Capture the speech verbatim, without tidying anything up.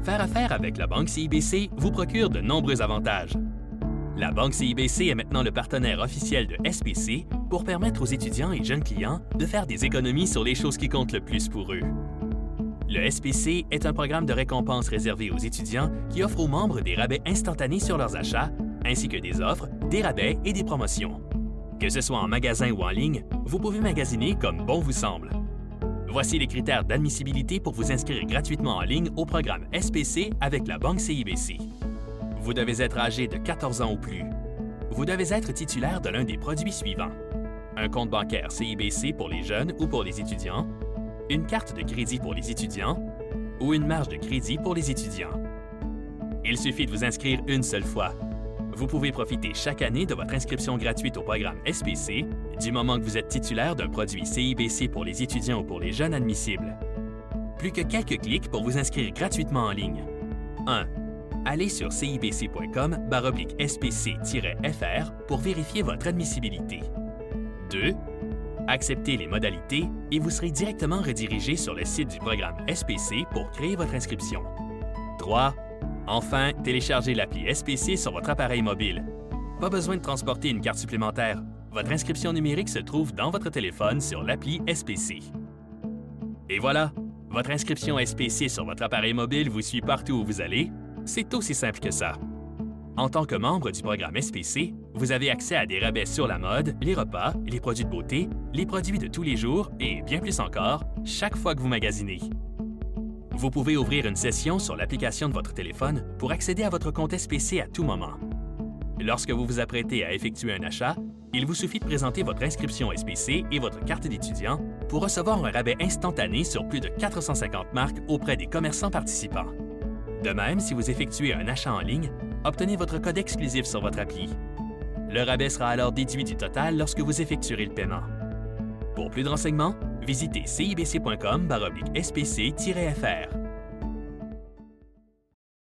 Faire affaire avec la Banque C I B C vous procure de nombreux avantages. La Banque C I B C est maintenant le partenaire officiel de S P C pour permettre aux étudiants et jeunes clients de faire des économies sur les choses qui comptent le plus pour eux. Le S P C est un programme de récompense réservé aux étudiants qui offre aux membres des rabais instantanés sur leurs achats, ainsi que des offres, des rabais et des promotions. Que ce soit en magasin ou en ligne, vous pouvez magasiner comme bon vous semble. Voici les critères d'admissibilité pour vous inscrire gratuitement en ligne au programme S P C avec la Banque C I B C. Vous devez être âgé de quatorze ans ou plus. Vous devez être titulaire de l'un des produits suivants. Un compte bancaire C I B C pour les jeunes ou pour les étudiants, une carte de crédit pour les étudiants ou une marge de crédit pour les étudiants. Il suffit de vous inscrire une seule fois. Vous pouvez profiter chaque année de votre inscription gratuite au programme S P C du moment que vous êtes titulaire d'un produit C I B C pour les étudiants ou pour les jeunes admissibles. Plus que quelques clics pour vous inscrire gratuitement en ligne. un. Allez sur cibc point com baroblique S P C F R pour vérifier votre admissibilité. deux. Acceptez les modalités et vous serez directement redirigé sur le site du programme S P C pour créer votre inscription. trois. Enfin, téléchargez l'appli S P C sur votre appareil mobile. Pas besoin de transporter une carte supplémentaire. Votre inscription numérique se trouve dans votre téléphone sur l'appli S P C. Et voilà, votre inscription S P C sur votre appareil mobile vous suit partout où vous allez. C'est aussi simple que ça. En tant que membre du programme S P C, vous avez accès à des rabais sur la mode, les repas, les produits de beauté, les produits de tous les jours et bien plus encore, chaque fois que vous magasinez. Vous pouvez ouvrir une session sur l'application de votre téléphone pour accéder à votre compte S P C à tout moment. Lorsque vous vous apprêtez à effectuer un achat, il vous suffit de présenter votre inscription S P C et votre carte d'étudiant pour recevoir un rabais instantané sur plus de quatre cent cinquante marques auprès des commerçants participants. De même, si vous effectuez un achat en ligne, obtenez votre code exclusif sur votre appli. Le rabais sera alors déduit du total lorsque vous effectuerez le paiement. Pour plus de renseignements, visitez cibc point com baroblique S P C F R.